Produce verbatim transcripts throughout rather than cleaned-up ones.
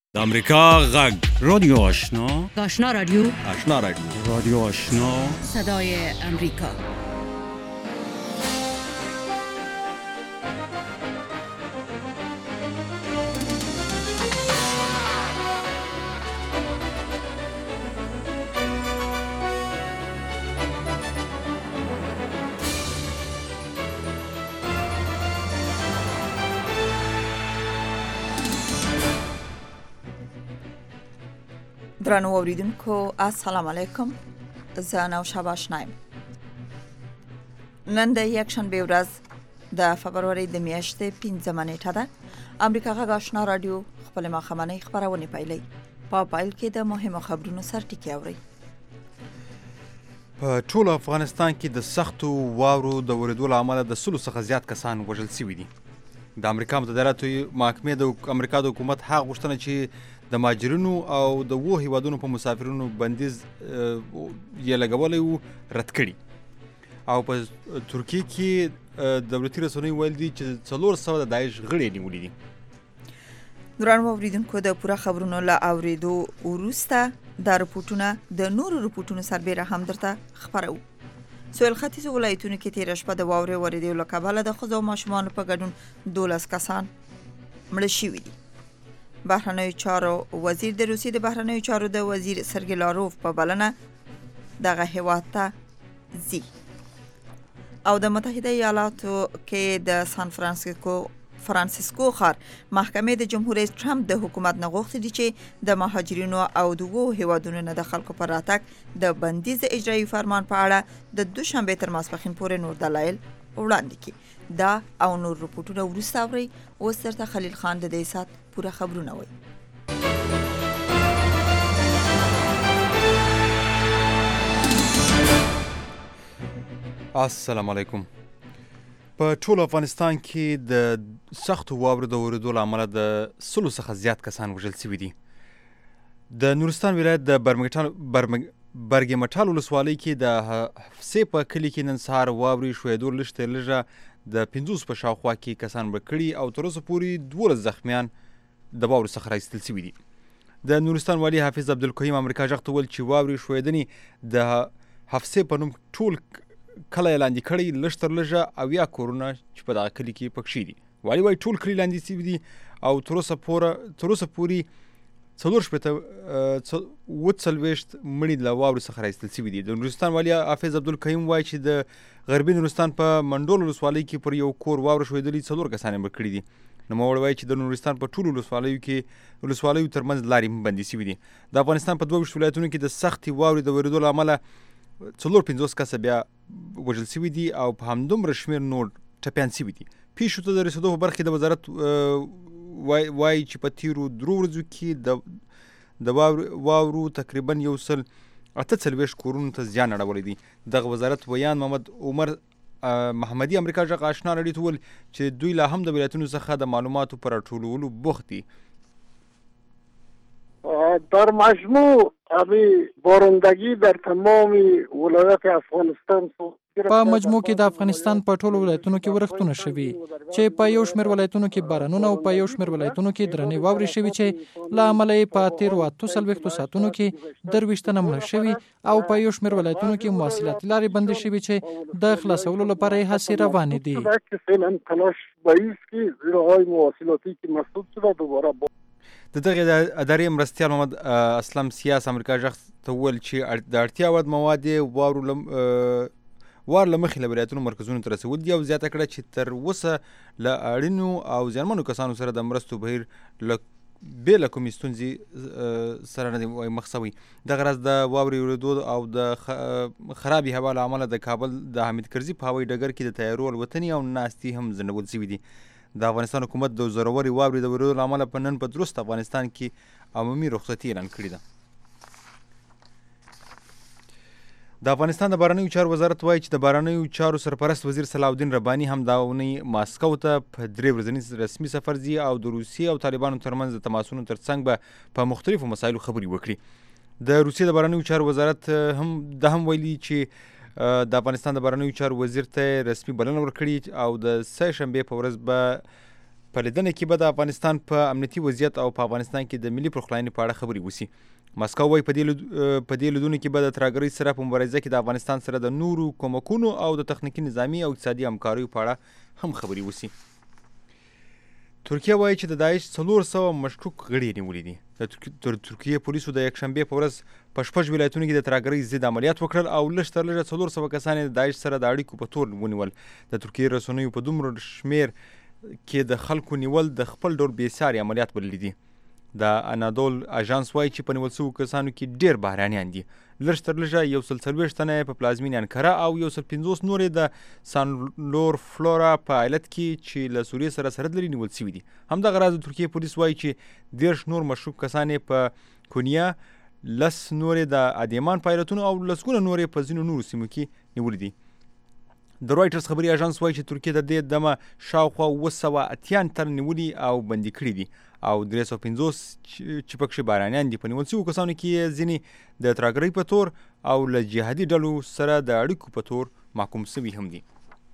د امریکا غږ رادیو آشنا آشنا رادیو آشنا رادیو رادیو آشنا صدای امریکا. درنو اوریدونکو السلام علیکم. زه نوشابه آشنایم. نن د یکشنبه ورځ د فبروري د میاشتې پنځمه نیټه ده. امریکا غږ آشنا رادیو خپل ماښامنۍ خبرونه پیلوي. په پایل کې د مهمو خبرونو سرټکی اوري. په ټول افغانستان کې د سختو واورو د ورېدو له امله د سلو څخه زیات کسان وژل شوي دي. د امریکا متحده محکمې د امریکا د حکومت هغه غوښتنه چې د مهاجرینو او د وو هیوادونو په مسافرینو بندیز یې لګولی و رد کړي. او په ترکیه کې دولتي رسنیو ویل دي چې څلور سوه د داعش غړي نیولي دي. درنو اوریدونکو د پوره خبرونو له اوریدو وروسته د رپورټونو د نورو رپورټونو سربېره هم درته خبرو. سویل ختیځو ولایتونو کې تېره شپه د واورې ورېدو له کبله د ښځو او ماشومانو په ګډون دولس کسان مړه شوي دي. بهرنیو چارو وزیر د روسیې د بهرنیو چارو د وزیر سرګی لاروف په بلنه دغه هیواد ته ځي. او د متحده ایالاتو کې د سان فرانسیسکو فرانسیسکو ښار محکمې د جمهور رئیس ټرمپ د حکومت نه غوښتي دي چې د مهاجرینو او د وو هیوادونو نه د خلکو پر راتګ د بندیز اجرایي فرمان په اړه د دوشنبه تر ماسپښین پورې نور دلایل وړاندې کړي. دا او نور رپورټونه وروسته اورئ. اوس درته خلیل خان د دې سات پوره خبرونه وایي. السلام علیکم. په ټول افغانستان کې د سختو واورو د ورېدو له امله د سلو څخه زیات کسان وژل شوي دي. د نورستان ولایت د برګ مټال ولسوالۍ کې د حفصې په کلي کې نن سهار واورې ښویېدو لږ تر لږه د پنځوس په شاوخوا کې کسان مړه کړي او تر اوسه پورې دولس زخمیان د واورو څخه راایستل شوي دي. د نورستان والي حافظ عبدالقیوم امریکا غږ ته وویل چې واورې ښویېدنې د حفصې په نوم ټول کلی لاندې کړی، لږ تر لږه اویا کورونه چې په دغه کلي کې پکښې دي. والي وایي ټول کلي لاندې شوي دي او تر اوسه پوره تر اوسه پورې څلور شپېته اووه څلوېښت مړي له واورو څخه راایستل شوي دي. د نورستان والي حافظ عبدالقیوم وایي چې د غربي نورستان په منډول ولسوالۍ کې پر یو کور واوره ښویېدلي څلور کسان یې مړه کړي دي. نوموړی وایي چې د نورستان په ټولو ولسوالیو کې ولسوالیو ترمنځ لارې هم بندې شوي دي. د افغانستان په دوه ویشت ولایتونو کې د سختې واورې د ورېدو له امله څلور پنځوس کسه بیا وژل شوي دي او په همدومره شمېر نور ټپیان شوي دي. پیښو ته د رسېدو په برخه کې د وزارت وایي چې په تیرو درو ورځو کې د د واورو تقریبا یو سل اته څلوېښت کورونو ته زیان اړولی دی. دغه وزارت ویان محمد عمر محمدي امریکا غږ آشنا راډیو ته وویل چې دوی لا هم د ولایتونو څخه د معلوماتو په راټولولو بوخت دي. در مجموع ابی بارندگی در تمام ولایات افغانستان په مجموع کې د افغانستان په ټولو ولایتونو کې ورښتونه شوي چې په یو شمېر ولایتونو کې بارانونه او په یو شمېر ولایتونو کې درنې واورې شوي چې له امله یې په تېرو اته څلوېښتو ساعتونو کې درویشت تنه مړه شوي او په یو شمېر ولایتونو کې مواصلاتي لارې بندې شوي چې د خلاصولو لپاره یې هڅې روانې دي. د دغې ادارې مرستیال محمد اسلم سیاس امریکا غږ ته وویل چې د اړتیا وړ مواد یې واورو وار له مخې له ولایتونو مرکزونو ته رسول دي او زیاته کړه چې تر اوسه له اړینو او زیانمنو کسانو سره د مرستو بهیر له بې له کومې ستونزې سره نه دی مخ شوی. دغه راز د واورې ورېدو او د خرابې هوا له امله د کابل د حامد کرزي په هوایي ډګر کې د طیارو الوتنې او ناستې هم ځنډول شوي دي. د افغانستان حکومت د زورورې واورې د ورېدو له امله په نن په درست افغانستان کې عمومي رخصتي اعلان کړې ده. د افغانستان د بهرنیو چارو وزارت وایي چې د بهرنیو چارو سرپرست وزیر صلاح الدین رباني هم دا اونۍ ماسکو ته په درې ورځني رسمي سفر ځي او د روسیې او طالبانو ترمنځ د تماسونو ترڅنګ به په مختلفو مسایلو خبرې وکړي. د روسیې د بهرنیو چارو وزارت هم دا هم ویلي چې د افغانستان د بهرنیو چارو وزیر ته رسمي بلنه ورکړي او د سه شنبې په ورځ به په لیدنه کې به د افغانستان په امنیتي وضعیت او په افغانستان کې د ملي پرخلاینې په اړه خبرې وشي. ماسکو وایي په دې لیدونو کې به د ترهګرۍ سره په مبارزه کې د افغانستان سره د نورو کومکونو او د تخنیکي نظامي او اقتصادي همکاریو په اړه هم خبرې وشي. ترکیه وایي چې د داعش څلور سوه مشکوک غړي نیولي دي. د ترکیې پولیسو د یکشنبې په ورځ په شپږ ولایتونو کې د ترهګرۍ ضد عملیات وکړل او لږ تر لږه څلور سوه کسان یې د داعش سره د اړیکو په تور ونیول. د ترکیې رسنیو په دومره شمېر کې د خلکو نیول د خپل ډول بېساري عملیات بللي دي. د انادول اژانس وایي چې په نیول شویو کسانو کې ډېر بهرانیان دي. لږ تر لږه یو سل څلوېښت تنه یې په پلازمینې انکره او یو سل پنځوس نور یې د سانلور فلورا په ایالت کې چې له سوریې سره سرحد لري نیول شوي دي. همدغه راز د ترکیې پولیس وایي چې دېرش نور مشکوک کسان یې په کونیا، لس نور یې د ادیمان په ایالتونو او لسګونه نور یې په ځینو نورو سیمو کې نیولي دي. د رویټرز خبري اژانس وایي چې ترکیه د دې دمه شاوخوا اوه سوه اتیا تن نیولي او بندي کړي دي او درې سوه پنځوس چې پکښې بهرانیان دي. په نیول شویو کسانو کې یې ځینې د ترهګرۍ په تور او له جهادي ډلو سره د اړیکو په تور محکوم سوي هم دي.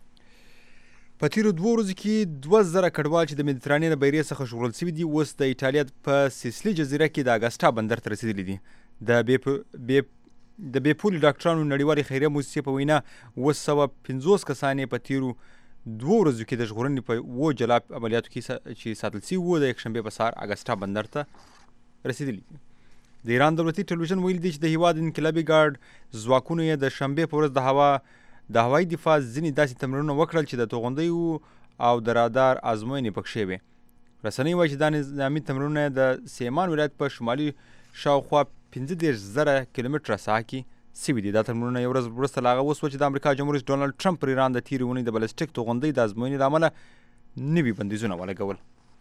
په تیرو دوو ورځو کې دوه زره کډوال چې د مدیترانې د بیرې څخه ژغورل سوي دي اوس د ایټالیا په سیسلي جزیره کې د اګسټا بندر ته رسېدلي دي. د بې د بې پولي ډاکټرانو نړیوالې خیریه موسسې په وینا اوه سوه پنځوس کسان یې په تیرو دوو ورځو کې د ژغورنې په اووه جلا عملیاتو کې چې ساتل سوي وو د یکشنبې په سهار اګسټا بندر ته رسېدلي دي. د ایران دولتي ټلویزیون ویلي دي چې د هیواد انقلابي ګارډ ځواکونو یې د شنبې په ورځ د هوا د هوایي دفاع ځینې داسې تمرینونه وکړل چې د توغندیو او د رادار ازموینې پکښې وې. رسنۍ وایي چې دا نظامي تمرینونه د سیمان ولایت په شمالي شاوخوا پنځه دېرش زره کیلومتره ساحه کې سوي دي. دا تمرینونه یو ورځ وروسته له هغه وسوه چې د امریکا جمهور رئیس ډونالډ ټرمپ پر ایران د تېرې اونۍ د بلسټیک توغندۍ د ازموینې له امله نوي بندیزونه ولګول.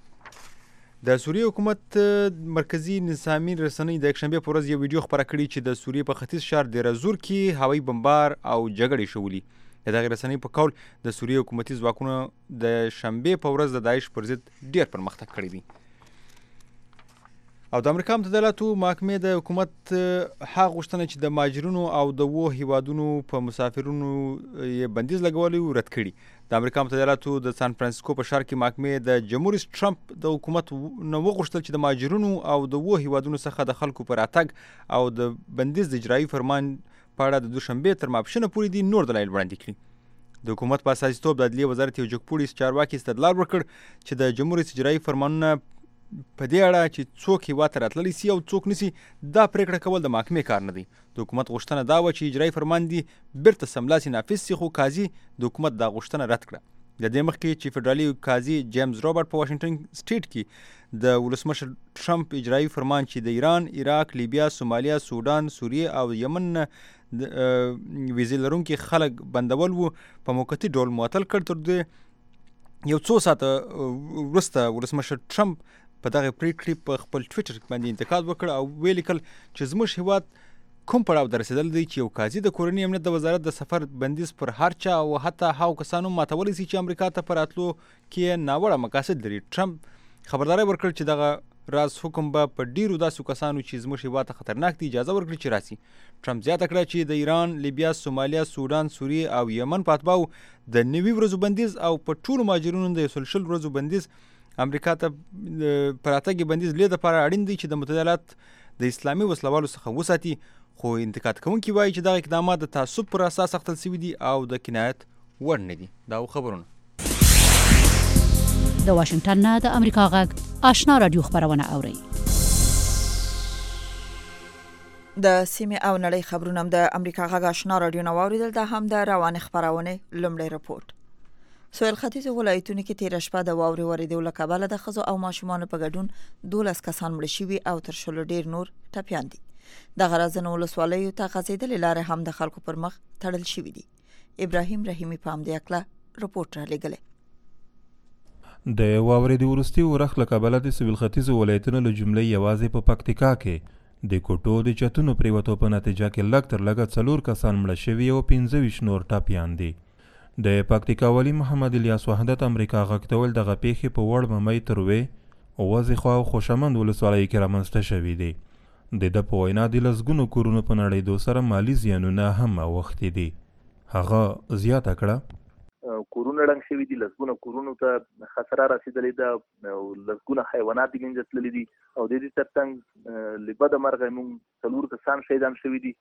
د سوریې حکومت مرکزي نظامي رسنۍ د یکشنبې په ورځ یو ویډیو خپره کړي چې د سوریې په ختیځ ښار دیرزور کې هوایي بمبار او جګړې شولي. د دغې رسنۍ په قول د سوریې حکومتي ځواکونو د شنبې په ورځ د داعش پر ضد ډېر پرمختګ کړی دی. او د امریکا متحده ایالاتو محکمې د حکومت هغه غوښتنه چې د مهاجرینو او د اوو هیوادونو په مسافرینو یې بندیز لګولی و رد کړي. د امریکا متحده ایالاتو د سان فرانسیسکو په ښار کې محکمې د جمهور رئیس ټرمپ د حکومت نه وغوښتل چې د مهاجرینو او د اوو هیوادونو څخه د خلکو په راتګ او د بندیز د اجرایي فرمان په اړه د دوشنبې تر ماپښینه پورې دي نور دلایل وړاندې کړي. د حکومت په اساسي توب د عدلیې وزارت یو جګپوړي چارواکي استدلال وکړ چې د جمهور رئیس اجرایي فرمانونه په دې اړه چې څوک هیواد ته راتللی سي او څوک نسي دا پرېکړه کول د محکمې کار نه دی. د حکومت غوښتنه دا وه چې اجرایي فرمان دي بیرته سملاسي نافذ سي، خو قاضي د حکومت دا غوښتنه رد کړه. د دې مخکې چې فدرالي قاضي جیمز روبرټ په واشنګټن سټیټ کې د ولسمشر ټرمپ اجرایي فرمان چې د ایران، عراق، لیبیا، سومالیا، سودان، سوریې او یمن نه ویزې لرونکي خلک بندول وو په موقتي ډول معطل کړ. تر دې یو څو ساعته وروسته ولسمشر ټرمپ په دغه پریکړې په خپل ټویټر باندې انتقاد وکړ او ویې لیکل چې زموږ هیواد کوم پړاو ته رسېدلی دی چې یو قاضي د کورني امنیت د وزارت د سفر بندیز پر هر چا او حتی هغو کسانو ماتولی سي چې امریکا ته په راتلو کې ناوړه مقاصد لري. ټرمپ خبرداری ورکړ چې دغه راز حکم به په ډیرو داسې کسانو چې زموږ هیواد ته خطرناک دي اجازه ورکړي چې راسي. ټرمپ زیاته کړه چې د ایران، لیبیا، سومالیا، سودان، سوریې او یمن په اتباعو د نوي ورځو بندیز او په ټولو مهاجرینو د یو سل شل ورځو بندیز امریکا ته په راتګ بندیز لې دپاره اړین دی چې د متحده ایالات د اسلامي وسلوالو څخه وساتي. خو انتقاد کوونکي وایي چې دغه اقدامات د تعصب پر اساس اخیستل سوي دي او د کنایت وړ نه دي. دا خبرونه د واشنګټن نه د امریکا غږ آشنا رادیو خبرونه اورئ. د سیمې او نړۍ خبرونه هم د امریکا غږ آشنا رادیو نه واوریدل. دا هم د روانې خبرونه لومړی رپورټ. سویل ختیځو ولایتونو کې تیره شپه د واورې ورېدو له کبله د ښځو او ماشومانو په ګډون دولس کسان مړه شوي او تر شلو ډېر نور ټپیان دي. دغه رازنو ولسوالیو ته غځېدلې لارې هم د خلکو پر مخ تړل شوي دي. ابراهیم رحیمي په همدې هکله رپورټ رالیږلی. د واورې د وروستي ورخ له کبله د سویل ختیځو ولایتونو له جملې یوازې په پکتیکا کې د کوټو د چتونو پریوتو په نتیجه کې لږ تر لږه څلور کسان مړه شوي او پنځه ویشت نور ټپیان دي. د پکتیکا والي محمد الیاس وحدت امریکا غږ ته ویل دغه پیښې په وړ ممی تروې او وزخوا او خوشمند ولسوالیو کې رامنځته شوي دي. د ده په وینا د لسګونو کورونو په نړېدو سره مالي زیانونه هم اوښتي دي. هغه زیاته کړه کورونه ړنګ شوي دي، لسګونه کورونو ته خساره رسېدلې ده او لسګونه حیوانات یې منځه تللي دي او د دې ترڅنګ له بده مرغه موږ څلور کسان شهیدان شوي دي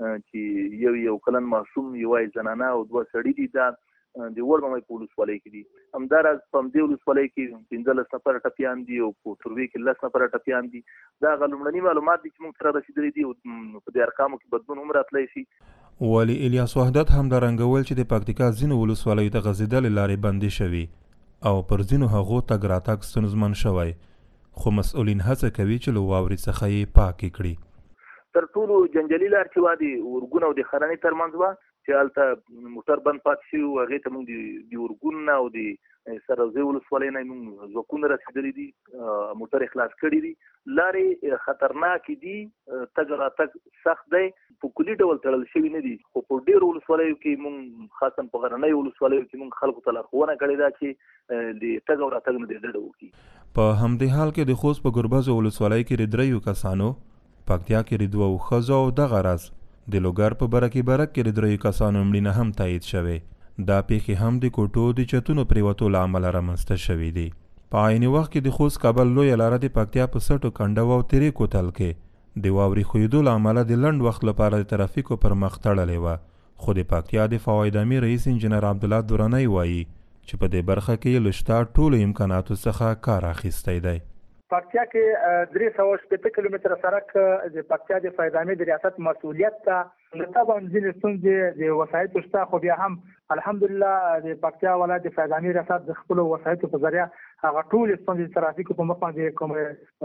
چې یو یو کلن معصوم، یوه زنانه او دوه سړي دي. دا د وړمې په ولسوالۍ کې دي. همداراز په همدې ولسوالۍ کې پنځلس نفره ټپیان دي او په تروې کې لس نفره ټپیان دي. دا هغه لومړني معلومات دي چې موږ سره رسېدلي دي او په دې ارقامو کې بدلون هم راتلی شي. والي الیاس وحدت همدارنګه ویل چې د پکتیکا ځینو ولسوالیو ته غځېدلې لارې بندې شوي او پر ځینو هغو تګ راتګ ستونزمن شوی، خو مسؤلین هڅه کوي چې له واورې څخه یې پاکې کړي. تر ټولو جنجالي لار چې وه د اورګون او د خرنۍ ترمنځ وه چې هلته موټر بند پاتې شوي وو. هغې ته موږ د اورګون نه او د سروزې ولسوالۍ نه موږ ځواکونه رسېدلي دي، موټر یې خلاص کړي دي. لارې خطرناکې دي، تګ راتګ سخت دی، په کلي ډول تړل شوي نه دي. خو په ډېرو ولسوالیو کې موږ خاصا په غرنیو ولسوالیو کې موږ خلکو ته لارښوونه کړې ده چې د تګ او راتګ نه د ډډه وکړي. په همدې حال کې د خوست په ګربز ولسوالۍ کې د دریو کسانو، پکتیا کې د دوو ښځو او دغه راز د لوګر په برکې برک کې د دریو کسانو مړینه هم تایید شوې. دا پیښې هم د کوټو د چتونو پریوتو له امله رامنځته شوي دي. په عیني وخت کې د خوست کابل لویه لاره د پکتیا په سټو کنډو او تیرې کوتل کې د واورې ښویېدو له امله د لنډ وخت لپاره د ترافیکو پر مخ تړلې وه. خو د پکتیا د فواید امیر رئیس انجینر عبدالله درانی وایي چې په دې برخه کې یې له شته ټولو امکاناتو څخه کار اخیستی دی. پکتیا کې درې سوه شپېته کیلومتره سړک د پکتیا د فواید امیر د ریاست مسؤلیت ته طبعا ځینې ستونزې د وسایطو شته، خو بیا هم الحمدلله د پکتیا ولایت د فواید امیر ریاست د خپلو وسایطو په ذریعه هغه ټولې ستونزې د ترافیکو په مخ باندې کوم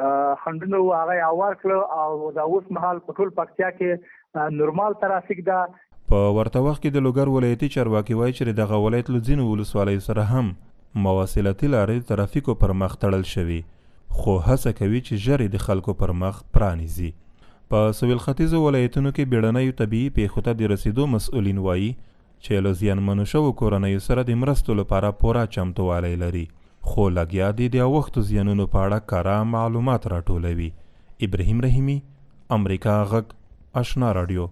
خنډونه وو هغه یې هوار کړه او دا اوس مهال په ټول پکتیا کې نورمال ترافیک ده. په ورته وخت کې د لوګر ولایتي چارواکي وایي چې دغه ولایت له ځینو ولسوالیو سره هم مواصلتي لارې د ترافیکو پر مخ تړل شوي، خو هڅه کوي چې ژر د خلکو پر مخ پرانیزي. په سویل ختیځو ولایتونو کې بیړنیو طبیعي پیښو ته د رسیدو مسؤلین وایي چې له زیانمنو شوو کورنیو سره د مرستو لپاره پوره چمتووالی لري، خو لګیا دي د اوښتو زیانونو په اړه کره معلومات راټولوي. ابراهیم رحیمي، امریکا غږ، آشنا راډیو.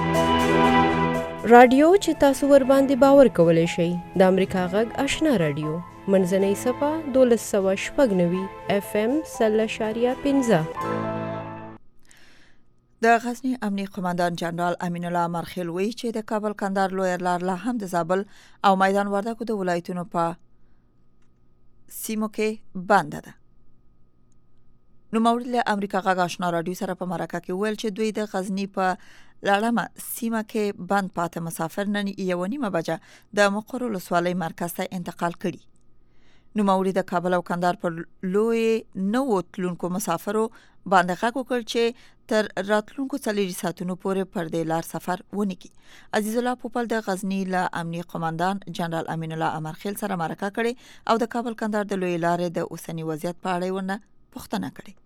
راډیو چې تاسو ور باندې باور کولی شئ د امریکا غږ آشنا راډیو منځنۍ صفحه دولس سوه شپږ نوي اف ام سل اشاریه پنځه. د غزنی امنیه قماندان جنرال امین الله مرخیل وایي چې د کابل کندهار لویه لار لا هم د زابل او میدان وردګو د ولایتونو په سیمو کې بنده ده. نوموړي له امریکا غږ آشنا راډیو سره په مرکه کې ویل چې دوی د غزنی په لړمه سیمه کې بند پاته مسافر نن یو نیمه بجه د مقر ولسوالۍ مرکز ته انتقال کړي. نوموړي د کابل او کندهار پر لوی نو تلونکو مسافرو باندې غږ وکړ چې تر راتلونکو څلور ساعتونو پورې پر دې لار سفر ونه کړي. عزیز الله پوپل د غزنی له امنیه قماندان جنرال امین الله امرخیل سره مرکه کړي او د کابل کندهار د لوی لارې د اوسنی وضعیت په اړه ونه پوښتنه کړي.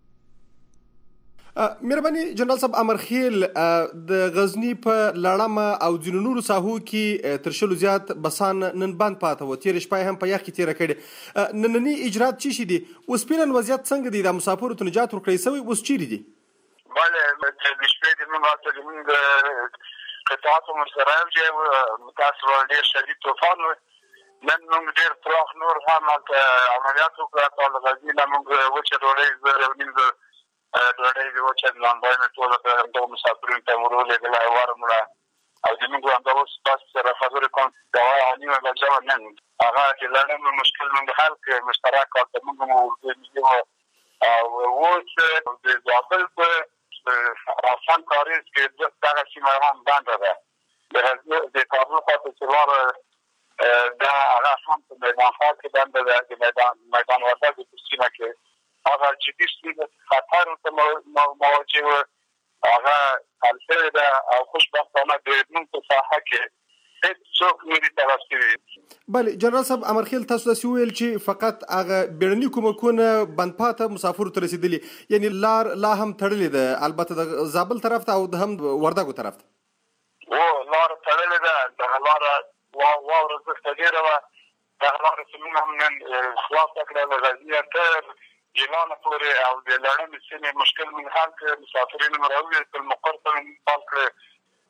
مهرباني جنرال صاحب امرخیل، د غزنی په لړمه او ځینو نورو ساحو کې تر شلو زیات بسان نن بند پاته و، تېرې شپه هم په یخ کې تېره کړې. ننني اجرات څه شي دي؟ اوس فعلا وضعیت څنګه دی؟ د مسافرو ته نجات ورکړی شوی اوس چیرې دي؟ بله د شپې د موږ هلته زموږ قطعات هم ورسره یو متاسفانه ډېر شدید طوفان و. نن موږ ډېر پراخ نور هم هلته عملیات وکړه او له غزني نه موږ وچه ډوډۍ زر او نیم زر ډوډۍ د وچه لانبای مې ټوله په همدغو مسافرینو ته ور ولېږله وروړه او زموږ همدا اوس تاسو سره خبرې کوم یوه نیمه بجه وه نن هغه د لړمې مشکل موږ حل کړی مشترک هلته موږ هم ورځني وو او اوس د زابل په راسن کاریز کې دغه سیمه هم بنده ده. د کابل خواته چې لاره دا هغه هم په میدان ښار کې بنده ده، د میدان وردګو په سیمه کې هغه جدي ستونزه خطر ورته مواجه وه، هغه حل شوې ده او خوشبختانه د موږ په ساحه کې هېڅ څوک نه دي تلف شوي. بله جنرال صاحب امرخیل، تاسو داسې وویل چې فقط هغه بیړني کومکونه بند پاته مسافرو ته رسېدلي، یعنې لار لا هم تړلې ده، البته د زابل طرف ته او د هم وردګو طرف ته؟ هو لاره تړلې ده، دغه لاره واوره زښته ډېره وه، دغه لاره چې موږ هم نن خلاصه کړه له غزني تر ګیلانه پورې او د لړمې سیمې مشکل موږ حل کړ، مسافرین مو راوویستل، مقر ته مو انتقال کړی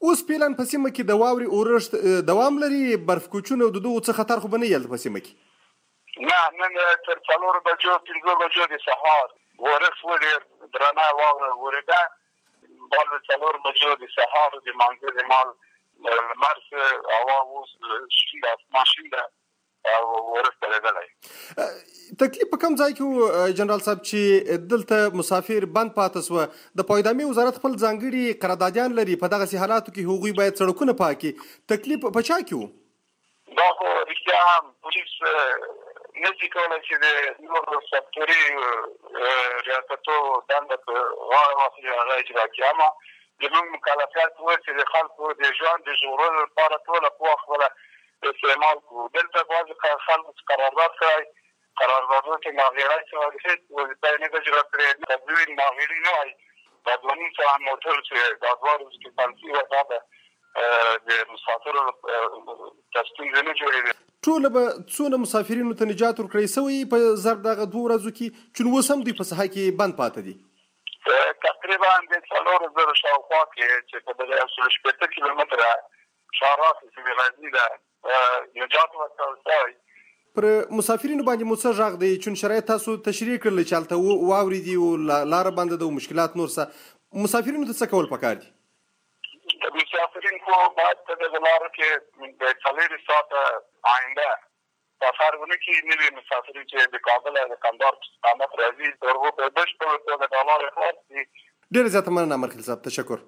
اوس فعلا په سیمه کې د واورې اورښت دوام لري، برف کوچونه او د دغو څه خطر خو به نه یلته په سیمه کې؟ نه نن تر څلورو بجو پنځه بجو د سهار ورښت ولې درنه واوره ورېده، بعد څلور بجو د سهار د مانځه د مال لمر هوا اوس شین ده، اسمان شین ده او ورښت درېدلی. تکلیف په کوم ځای کې و جنرال صاحب چې دلته مسافر بند پاتې سوه؟ د پایدامي وزارت خپل ځانګړي قراردادیان لري، په دغسې حالاتو کې هغوی باید سړکونه پاکي. تکلیف په چا کې و؟ دا خو رښتیا هم پولیس نشي کولی چې د نورو سکتوري ریاستو دنده په غاړه واخلي، هغه اجرا کړي. اما زموږ مکلفیت و چې د خلکو د ژوند د ژغورلو لپاره ټوله قوه خپله استعمال کړو. دلته بعضې خلکو قرارداد کړی، قراردادونو کې ناغېړی شوی، هېڅ وظیفه یې نه ده اجرا کړې. تدوین ناغېړي نه وای، دا دوه نیم سوه موټر چې دا دوه ورځې کې پلسي وه، دا به د مسافرو ته ستونزې نه جوړېدې. ټوله به څونه مسافرینو ته نجات ورکړی سوی په زر دغه دوه ورځو کې، چې اوس هم دوی په ساحه کې بند پاتې دي؟ تقریبا د څلورو زرو شاوخوا کې چې په دغه یو سل شپېته کیلومتره شاراس سیمې غزني ده نجات ورکړل شوی. پر مسافرینو باندې مو څه غږ دی؟ چون شرایط تاسو تشریح کړل چې هلته واورې دي او لاره بنده ده او مشکلات نور څه، مسافرینو ته څه کول پکار دي؟ مسافرین خو باید په دغه لارو کې د څلورو ساعته آینده سفر ونه کړي. نوي مسافرین چې د کابل او د کندهار په استقامت راځي، د هغو په بشپړه توګه دا لارې خلاص دي. ډېره زیاته مننه امرخیل صاحب، تشکر.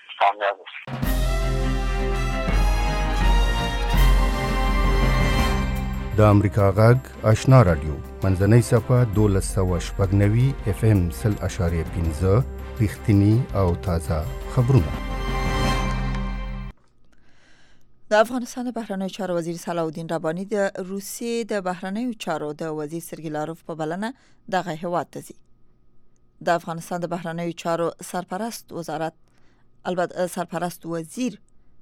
د امریکا غږ آشنا رادیو منځنۍ صفحه دولس سوه شپږ نوي اف ام سل اشاریه پنځه رښتیني او تازه خبرونه. د افغانستان د بهرنیو چارو وزیر صلاح الدین رباني د روسیې د بهرنیو چارو د وزیر سرګی لاروف په بلنه دغه هیواد ته ځي. د افغانستان د بهرنیو چارو سرپرست وزارت البته سرپرست وزیر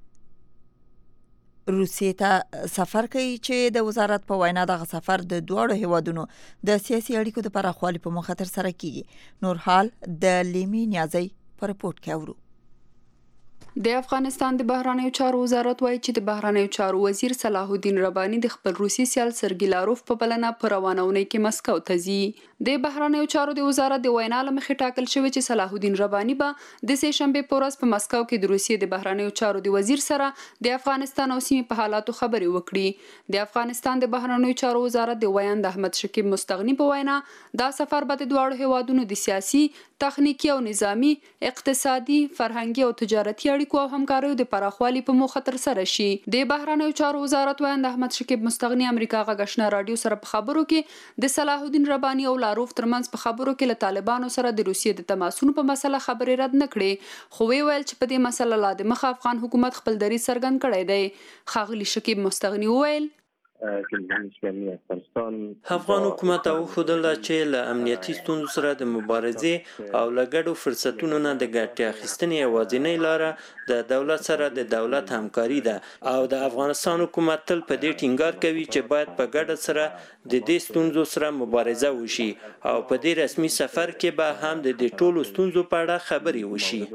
روسیې ته سفر کوي، چې د وزارت په وینا دغه سفر د دواړو هیوادونو د سیاسي اړیکو د پراخوالي په موخه ترسره کیږي. نور حال د لیمي نیازی په رپورټ کې اورو. د افغانستان د بهرنیو چارو وزارت وایي چې د بهرنیو چارو وزیر صلاح الدین رباني د خپل روسي سیال سرګی لاروف په بلنه په روانونه کې مسکو ته ځي. د بهرنیو چارو د وزارت د وینا لمخې ټاکل شوی چې صلاح الدین رباني به د سه شنبه په ورځ په مسکو کې د روسیې د بهرنیو چارو د وزیر سره د افغانستان او سیمې په حالاتو خبرې وکړي. د افغانستان د بهرنیو چارو وزارت د ویان د احمد شکیب مستغنی په وینا دا سفر به د دواړو هیوادونو د سیاسي، تخنیکی او نظامی، اقتصادي، فرهنګي او تجارتي اړیکو او همکاریو د پراخوالي په موخه ترسره شي. د بهرنیو چارو وزارت ویان د احمد شکیب مستغنی امریکا غږ آشنا رادیو سره په خبرو کې د صلاح الدین رباني او لاروف ترمنځ په خبرو کې له طالبانو سره د روسیې د تماسونو په مسله خبرې رد نه کړې، خو وی ویل چې په دې مسله لا د مخ افغان حکومت خپل دریځ څرګند کړی دی. ښاغلي شکیب مستغنی ویل افغان حکومت او خودله چې له امنیتي ستونزو سره د مبارزې او له ګډو فرصتونو نه د ګټې اخیستنې یوازینۍ لاره د دولت سره د دولت همکاري ده او د افغانستان حکومت تل په دې ټینګار کوي چې باید په ګډه سره د دې ستونزو سره مبارزه وشي او په دې رسمي سفر کې به هم د دې ټولو ستونزو په اړه خبرې وشي.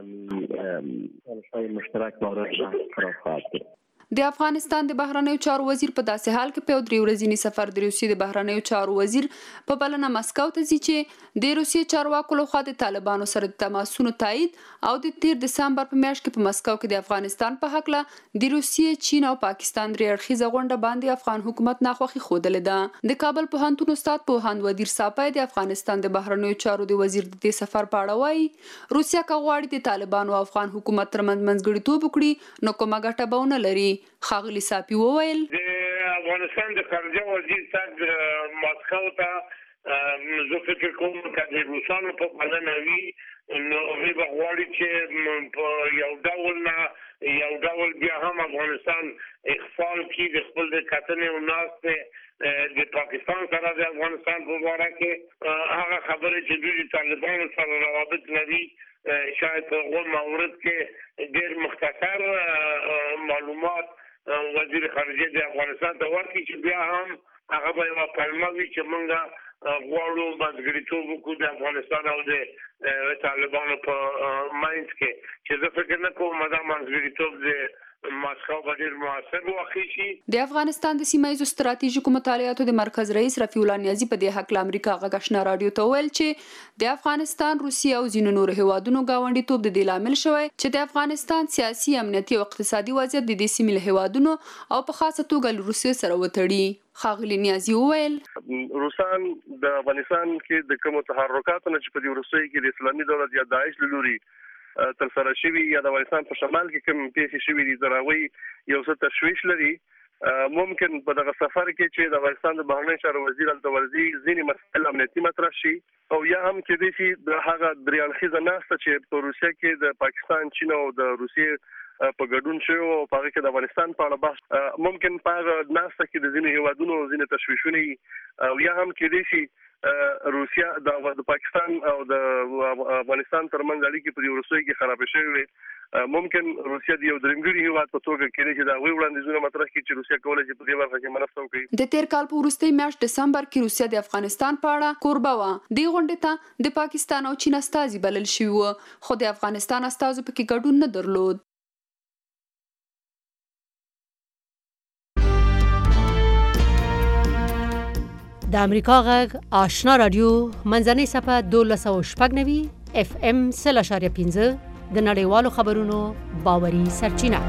د افغانستان د بهرنیو چارو وزیر په داسې حال کې په یو درې ورځني سفر د روسیې د بهرنیو چارو وزیر په بلنه مسکو ته ځي چې د روسیې چارواکو لخوا د طالبانو سره د تماسونو تایید او د تیر دسمبر په میاشت کې په مسکو کې د افغانستان په حق له د روسیې، چین او پاکستان درې اړخیزه غونډه باندې افغان حکومت ناخوښي ښودلې ده. د کابل پوهنتون استاد پوهاند ودیر ساپای د افغانستان د بهرنیو چارو د وزیر د دې سفر په اړه وایي روسیا که غواړي د طالبانو او افغان حکومت ترمنځ منځګړیتوب وکړي نو کومه ګټه به ونه لري. ښاغلي ساپي وویل د افغانستان د خارجه وزیر صاحب مسکو ته زه فکر کوم چې د روسانو په بلنه وي نو هغوی به غواړي چې په یو ډول نه یو ډول بیا هم افغانستان اخفال کړي د خپل د کتنې او ناستې د پاکستان سره د افغانستان په باره کې هغه خبرې چې دوی د طالبانو سره روابط لري شاید په هغو مورد کې ډېر مختصر معلومات وزیر خارجه د افغانستان ته ورکړي چې بیا هم هغه به یوه پلمه وي چې موږ غواړو منځګړیتوب وکړو د افغانستان او د طالبانو په ماینس کې چې زه فکر نه کوم دا منځګړیتوب د ماسکو باندې موثر واقع شي. د افغانستان د سیمایي ستراتیژیکو مطالعاتو د مرکز رئیس رفیع الله نیازی په دې حق له امریکا غږ آشنا رادیو ته ویل چې د افغانستان، روسیه او ځینو نورو هیوادونو گاونډیتوب د دې لامل شوی چې د افغانستان سیاسي، امنیتي او اقتصادي وضعیت د دې سیمې له هیوادونو او په خاصه توګه له روسیې سره وتړي. خاغلی نیازی وویل روسان د افغانستان کې د کوم تحرکاتو چې په دې روسیې کې د اسلامي دولت یا داعش له لوري تر سره شوی یا د افغانستان په شمال کې کوم پیښې شوې دي دراوی یو څه تشویش لري. ممکن په دغه سفر کې چې د افغانستان د بهرنی چارو وزیر التورزی ځینې مسایل امنیتي مطرح شي او یا هم کې دي چې د هغه درې اړخیزه ناسته چې په روسیه کې د پاکستان، چین او د روسیې په ګډون شوی او په هغه کې د افغانستان په اړه بحث ممکن په ناسته کې د ځینې هیوادونو ځینې تشویشونه او یا هم کې دي چې روسیا د پاکستان او د افغانستان ترمنځ اړیکې په روسیې کې خراب شوې وي. ممکن روسیا د یو درنګړي هیواد په توګه کې چې دا وی وړاندیزونه مطرح کړي چې روسیا کولای شي په دې برخه کې مرسته وکړي. د تیر کال په وروستۍ میاشت دسمبر کې روسیا د افغانستان په اړه کوربه و. د غونډې ته د پاکستان او چین استازي بلل شوی و، خو د افغانستان استازو پکې ګډون نه درلود. د امریکا غږ آشنا رادیو منځنۍ صفحه دولس سوه شپږ نوي اف ام سل اشاریه پنځه د نړیوالو خبرونو باوري سرچینه.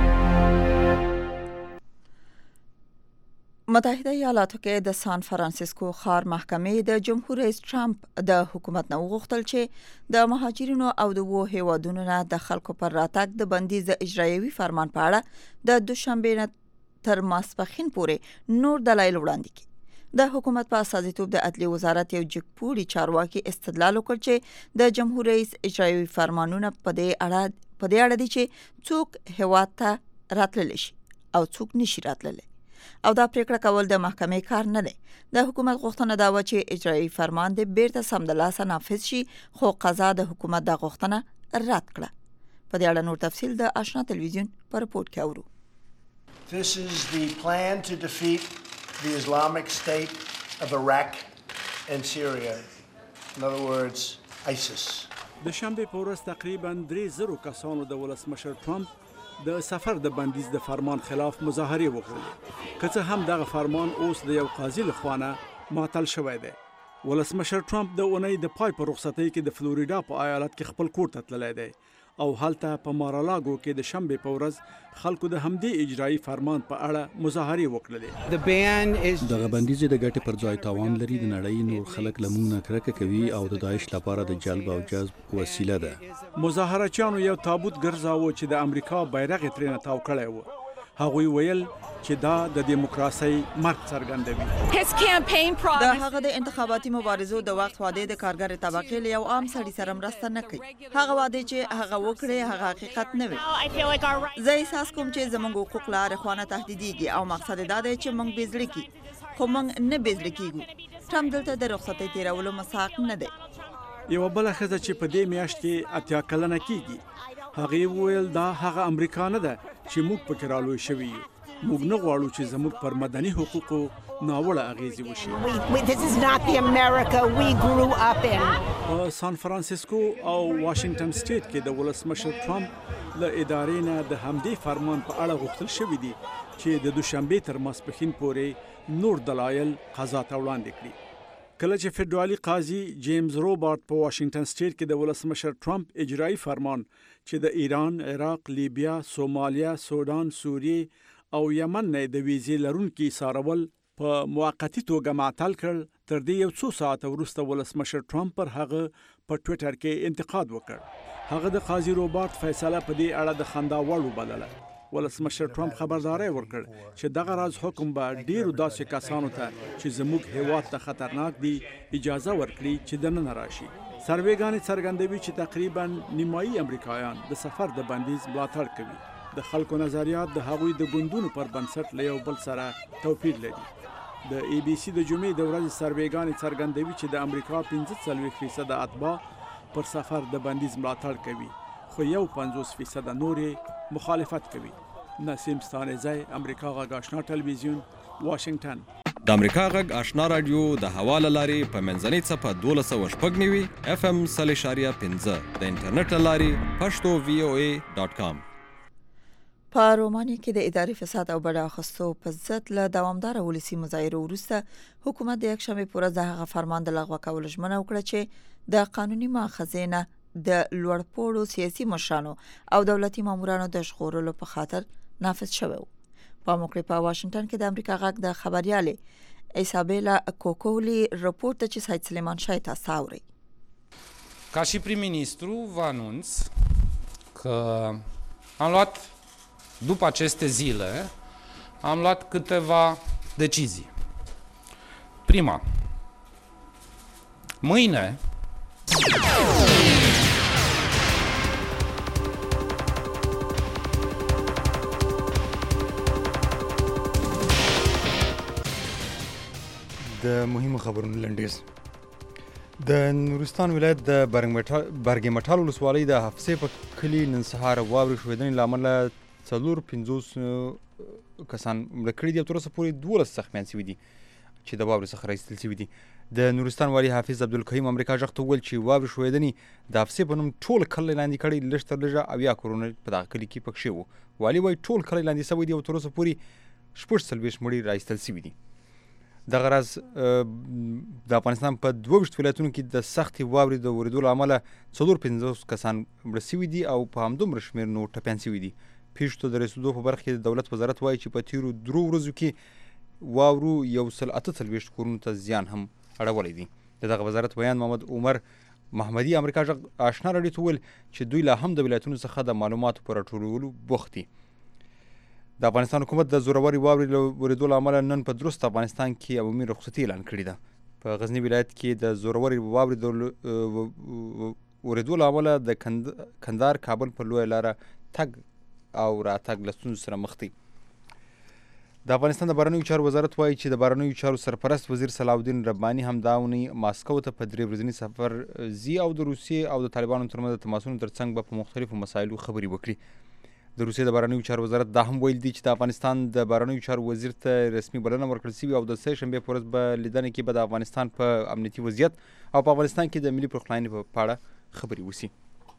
متحده ایالاتو کې د سان فرانسیسکو ښار محکمې د جمهور رئیس ټرمپ د حکومت نه وغوښتل چې د مهاجرینو او د وو هیوادونو نه د خلکو پر راتګ د بندیز اجرایوي فرمان په اړه د دوشنبه تر ماسپښین پورې نور دلایل وړاندې کړي. د حکومت په استازیتوب د عدلي وزارت یو جګپوړي چارواکي استدلال وکړ چې د جمهور رئیس اجرایوي فرمانونه په دې اړه په دې اړه دي چې څوک هیواد ته راتللی شي او څوک نشي راتللی او دا پریکړه کول د محکمې کار نه دی. د حکومت غوښتنه دا و چې اجرایوي فرمان د بیرته سمدلاسه نافذ شي، خو قضا د حکومت دا غوښتنه رد کړه. په دې اړه نور تفصیل د آشنا تلویزیون په رپورت کې اورو. This is the plan to defeat the Islamic State of Iraq and Syria. In other words, ISIS. د شنبه په ورځ تقریبا درې زره کسانو د ولسمشر ټرمپ د سفر د بندیز د فرمان خلاف مظاهره وکړه. که څه هم دغه فرمان اوس د یو قاضي لخوا نه معطل شوی دی. ولسمشر ټرمپ د اونۍ د پای په رخصتۍ کې د فلوریدا په ایالت کې خپل کور ته تللی دی او هلته په مارالاګو کې د شنبه په ورځ خلکو د همدې اجرایي فرمان په اړه مظاهره وکړلې. دغه بندیز د ګټې پر ځای تاوان لري. د نړۍ نور خلک له موږ نه کرکه کوي او د داعش لپاره د جلب او جذب وسیله ده. مظاهرچیانو یو تابوت ګرځاوه چې د امریکا بیرغ یې ترې نه تاو کړی و. هغوی ویل چې دا د دیموکراسي مرګ څرګندوي. د هغه د انتخاباتي مبارزو د وخت واده د کارګر طبقې له یو عام سړي سره مرسته نه کوي. هغه واده چې هغه وکړي هغه حقیقت نه وي. زه احساس کوم چې زموږ حقوق لاره خوانه تهدیدېږي او مقصد دا دی چې موږ بېزړه کی، خو موږ نه بېزړه کیږو. ټرمپ دلته د رخصتۍ تیرولو مساق نه دی. یو بل ښځه چې په دې میاشت کې اتیا کلنه کیږي، هغه ویل دا هغه امریکا نه ده چې موږ پکې رالوی شوي یو. موږ نه غواړو چې زموږ پر مدني حقوقو ناوړه اغیزې وشي. په سان فرانسیسکو او واشنگټن سټیټ کې د ولسمشر ټرمپ له ادارې نه د همدې فرمان په اړه غوښتل شوي دي چې د دوشنبه تر ماسپښین پورې نور دلایل قضا ته وړاندې کړي. کله چې فدرالي قاضي جیمز روبارت په واشنگټن سټیټ کې د ولسمشر ټرمپ اجرایي فرمان چې د ایران، عراق، لیبیا، سومالیا، سودان، سوریې او یمن نه د ویزې لرونکي سارول په موقتی توګه معطل کړ. تر دې یو څو ساعت وروسته ولسمشر ټرمپ پر هغه په ټوئیټر کې انتقاد وکړ. هغه د قاضي روبارت فیصله په دې اړه د خندا وړ وبلله. ولسمشر ټرمپ خبرداري ورکړ چې دغه راز حکم به ډیرو داسې کسانو ته چې زموږ هیواد ته خطرناک دي اجازه ورکړي چې دننه راشي. سروېګانې څرګندوي چې تقریبا نیمایي امریکایان د سفر د بندیز ملاتړ کوي. د خلکو نظریات د هغوی د ګوندونو پر بنسټ له یو بل سره توپیر لري. د ای بي سی د جمعې د ورځې سروېګانې څرګندوي چې د امریکا پنځه څلوېښت فیصد اتباع پر سفر د بندیز ملاتړ کوي، خو یو پنځوس فیصد نورې مخالفت کوي. نسیم ستانزی، امریکا غږ آشنا تلویزیون، واشنگټن. د امریکا غږ آشنا رادیو د هوا له لارې په منځنۍ څپه دولس سوه شپږ نوي اف ام سل اشاریه پنځه د انټرنیټ له لارې پښتو وی او ای ډاټ کام. په رومانیا کې د اداري فساد او بډا اخیستو په ضد له دوامداره ولسي مظاهرو وروسته حکومت د یکشنبې په ورځ د هغه فرمان د لغوه کولو ژمنه وکړه چې د قانوني ماخذې نه د لوړپوړو سیاسي مشرانو او دولتي مامورانو د ژغورلو په خاطر نافذ شوی و. په موقع په واشنگټن کې د امریکا غږ د خبريالې ایسابیلا کوکولی رپورت چې سید سلیمان شاه تاسو اوري. Ca și prim-ministru vă anunț că am luat după aceste zile am luat câteva decizii. Prima, mâine د مهمو خبرونو لنډیز. د نورستان ولایت د برګ مټال ولسوالۍ د حفصې په کلي نن سهار واورې شویدنې له امله څلور پنځوس کسان مړه کړي دي او تر اوسه پورې دولس زخمیان شوي دي چې د واورې څخه راایستل شوي دي. د نورستان والي حافظ عبدالکریم امریکا غږ ته وویل چې واورې شویدنې د حفصې په نوم ټول کلی لاندې کړی، لږ تر لږه اویا کورونه په دغه کلي کې پکښې وو. والي وایي ټول کلی لاندې شوی دی او تر اوسه پورې شپږ څلوېښت مړي راایستل شوي دي. دغه راز د افغانستان په دوه ویشت ولایتونو کې د سختې واورې د ورېدو له امله څلور پنځوس کسان مړه شوي دي او په همدومره شمېر نور ټپیان شوي دي. پیښو ته د رسېدو په برخه کې د دولت وزارت وایي چې په تیرو درو ورځو کې واورو یو سل اته څلوېښت کورونو ته زیان هم اړولی دی. د دغه وزارت بیان محمد عمر محمدي امریکا غږ آشنا راډیو ته وویل چې دوی لا هم د ولایتونو څخه د معلوماتو په راټولولو بوخت دي. د افغانستان حکومت د زورورې واورې له ورېدو له امله نن په درست افغانستان کې عمومي رخصتي اعلان کړې ده. په غزني ولایت کې د زورورې واورې د ورېدو له امله د کندهار کابل پر لویه لاره تګ او راتګ له ستونزو سره مخ دی. د افغانستان د بهرنیو چارو وزارت وایي چې د بهرنیو چارو سرپرست وزیر صلاح الدین رباني همدا اونۍ ماسکو ته په درې ورځني سفر ځي او د روسیې او د طالبانو ترمنځ د تماسونو ترڅنګ به په مختلفو مسایلو خبرې وکړي. د روسیې د بهرنیو چارو وزارت دا هم ویل دي چې د افغانستان د بهرنیو چارو وزیر ته رسمي بلنه ورکړل شوې او د سه شنبې په ورځ به لیدنه کې به د افغانستان په امنیتي وضعیت او په افغانستان کې د ملي پخلاینې په اړه خبرې وشي.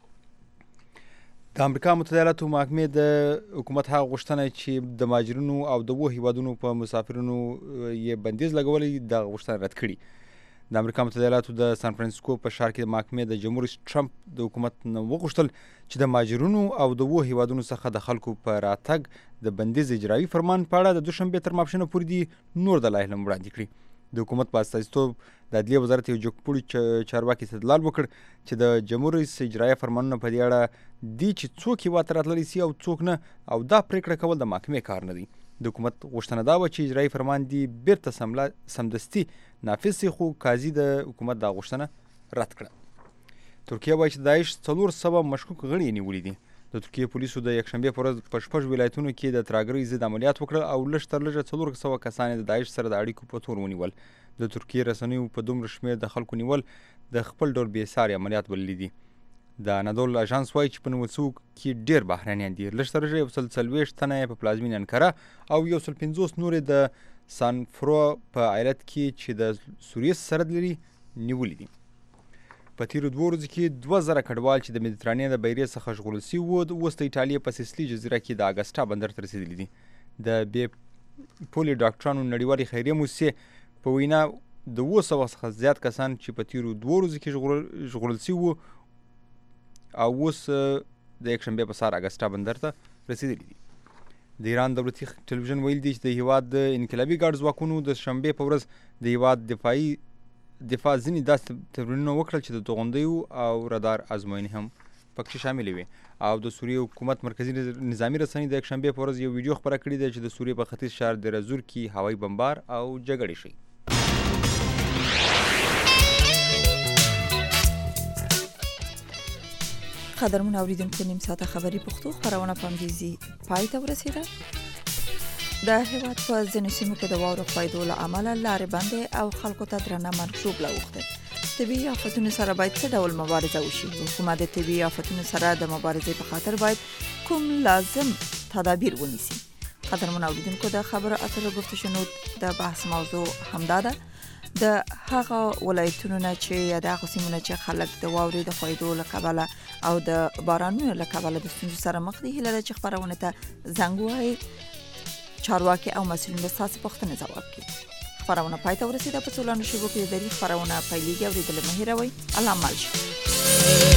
د امریکا متحده ایالاتو محکمې د حکومت هغه غوښتنه چې د مهاجرینو او د اوو هیوادونو په مسافرینو یې بندیز لګولی دغه غوښتنه رد کړي. د امریکا متحده ایالاتو د سان فرانسیسکو په ښار کې د محکمې د جمهور رئیس ټرمپ د حکومت نه وغوښتل چې د مهاجرینو او د اوو هیوادونو څخه د خلکو په راتګ د بندیز اجرایي فرمان په اړه د دوشنبې تر ماپښینه پورې دي نور دلایل هم وړاندې کړي. د حکومت په استازیتوب د عدلیې وزارت یو جګپوړي چارواکي استدلال وکړ چې د جمهور رئیس اجرایه فرمانونه په دې اړه دي چې څوک هېواد ته راتللی سي او څوک نه او دا پرېکړه کول د محکمې کار نه دی. د حکومت غوښتنه دا وه چې اجرایي فرمان دي بیرته سمدستي نافذ سي خو قاضي د حکومت دا غوښتنه رد کړه. ترکیه وایي چې داعش څلور سوه مشکوک غړي یې نیولي دي. د ترکیې پولیسو د یکشنبې په ورځ په شپږ ولایتونو کې د ترهګرۍ ضد عملیات وکړل او لږ تر لږه څلور سوه کسان یې د داعش سره د اړیکو په تور ونیول. د ترکیې رسنیو په دومره شمېر د خلکو نیول د خپل ډول بېساري عملیات بللي دي. د انادول اژانس وایي چې په نیول شوو کې ډېر بهرنیان دي. لږ تر لږه یو سل څلوېښت تنه یې په پلازمینې انکره او یو سل پنځوس نور یې د سانفرو په ایالت کې چې د سوریې سرحد لري نیولي دي. په تیرو دوه ورځو کې دوه زره کډوال چې د مدیترانې د بحیرې څخه ژغورل شوي وو اوس د ایټالیې په سیسلي جزیره کې د اګسټا بندر ته رسېدلي دي. د بې پولې ډاکټرانو نړیوالې خیریه موسسې په وینا د اووه سوه څخه زیات کسان چې په تیرو دوه ورځو کې ژغورل شوي وو او اوس د یکشنبې په سهار اګسټا بندر ته رسېدلي دي. د ایران دولتي ټلویزیون ویل دي چې د هېواد د انقلابي ګارد ځواکونو د شنبې په ورځ د هېواد دفاعي دفاع ځینې داسې تمرینونه وکړل چې د توغندیو او رادار ازموینې هم پکې شاملې وې. او د سوریې حکومت مرکزي نظامي رسنۍ د یکشنبې په ورځ یو ویډیو خپره کړې ده چې د سوریې په ختیځ ښار دیر زور کې هوایي بمبار او جګړې شوي. قدرمن اوریدونکو نیم ساعته خبری پښتو خبرونه په همدې پای ته ورسېده. د هیواد په ځینو سیمو کې د واورو ښویېدو له امله لارې بندې او خلکو ته درنه منشوب راوښته. طبیعي آفتونو سره باید څه ډول مبارزه وشي؟ حکومت د طبیعي آفتونو سره د مبارزې په خاطر باید کوم لازم تدابیر ونیسي؟ قدرمن اوریدونکو د خبرو اترو گفت شنود د بحث موضوع همدا ده د هغه ولایتونو نه چې یا د هغه سیمو نه چې خلک د واورې د خویدو له کبله او د بارانونو له کبله د ستونزو سره مخ دي، هیله ده چې خبرونه ته زنګ ووهئ، چارواکي او مسؤلین به ستاسو پوښتنې ځواب کړي. خبرونه پای ته ورسېده. په څلورو شېبو کې د دې خبرونه پیلېږي، اورېدل مه هېروئ. الله مل شي.